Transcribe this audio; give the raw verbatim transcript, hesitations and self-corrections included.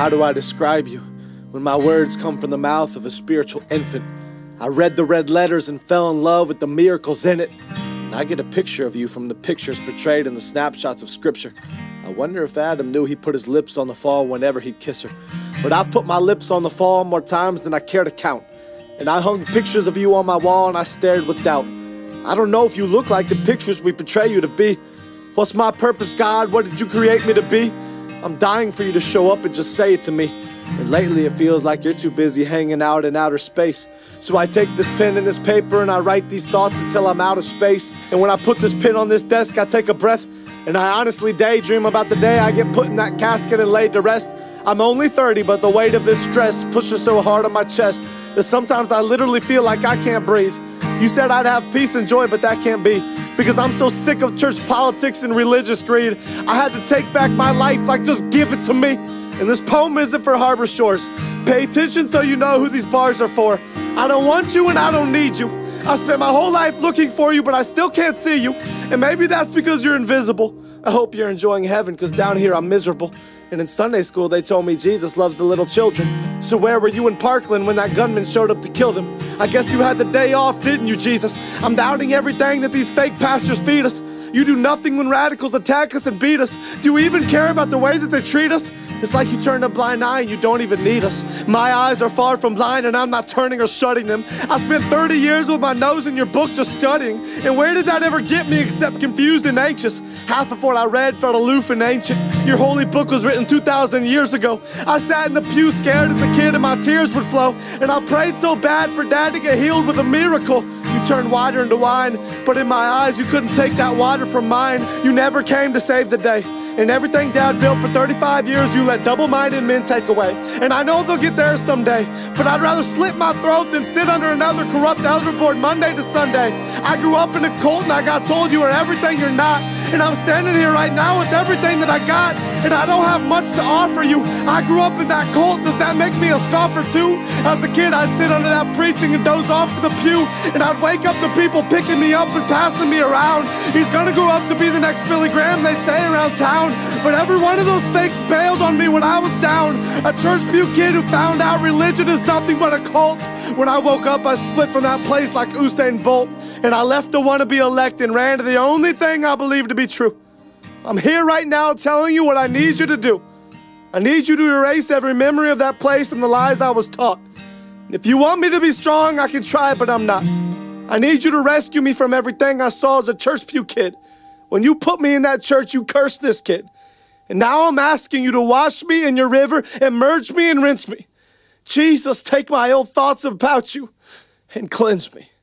How do I describe you when my words come from the mouth of a spiritual infant? I read the red letters and fell in love with the miracles in it. And I get a picture of you from the pictures portrayed in the snapshots of scripture. I wonder if Adam knew he put his lips on the fall whenever he'd kiss her. But I've put my lips on the fall more times than I care to count. And I hung pictures of you on my wall and I stared with doubt. I don't know if you look like the pictures we portray you to be. What's my purpose, God? What did you create me to be? I'm dying for you to show up and just say it to me. And lately it feels like you're too busy hanging out in outer space. So I take this pen and this paper and I write these thoughts until I'm out of space. And when I put this pen on this desk, I take a breath and I honestly daydream about the day I get put in that casket and laid to rest. I'm only thirty, but the weight of this stress pushes so hard on my chest that sometimes I literally feel like I can't breathe. You said I'd have peace and joy, but that can't be, because I'm so sick of church politics and religious greed. I had to take back my life, like just give it to me. And this poem isn't for Harbor Shores. Pay attention so you know who these bars are for. I don't want you and I don't need you. I spent my whole life looking for you, but I still can't see you. And maybe that's because you're invisible. I hope you're enjoying heaven, because down here I'm miserable. And in Sunday school they told me Jesus loves the little children. So where were you in Parkland when that gunman showed up to kill them? I guess you had the day off, didn't you, Jesus? I'm doubting everything that these fake pastors feed us. You do nothing when radicals attack us and beat us. Do you even care about the way that they treat us? It's like you turned a blind eye and you don't even need us. My eyes are far from blind and I'm not turning or shutting them. I spent thirty years with my nose in your book just studying. And where did that ever get me except confused and anxious? Half of what I read felt aloof and ancient. Your holy book was written two thousand years ago. I sat in the pew scared as a kid and my tears would flow. And I prayed so bad for Dad to get healed with a miracle. You turned water into wine, but in my eyes you couldn't take that water from mine. You never came to save the day. And everything Dad built for thirty-five years, you let double-minded men take away. And I know they'll get there someday, but I'd rather slit my throat than sit under another corrupt elder board Monday to Sunday. I grew up in a cult and I got told you are everything you're not. And I'm standing here right now with everything that I got, and I don't have much to offer you. I grew up in that cult, does that make me a scoffer too? As a kid, I'd sit under that preaching and doze off in the pew, and I'd wake up to people picking me up and passing me around. He's gonna grow up to be the next Billy Graham, they say around town. But every one of those fakes bailed on me when I was down. A church pew kid who found out religion is nothing but a cult. When I woke up, I split from that place like Usain Bolt. And I left the wannabe elect and ran to the only thing I believe to be true. I'm here right now telling you what I need you to do. I need you to erase every memory of that place and the lies I was taught. And if you want me to be strong, I can try, but I'm not. I need you to rescue me from everything I saw as a church pew kid. When you put me in that church, you cursed this kid. And now I'm asking you to wash me in your river and merge me and rinse me. Jesus, take my old thoughts about you and cleanse me.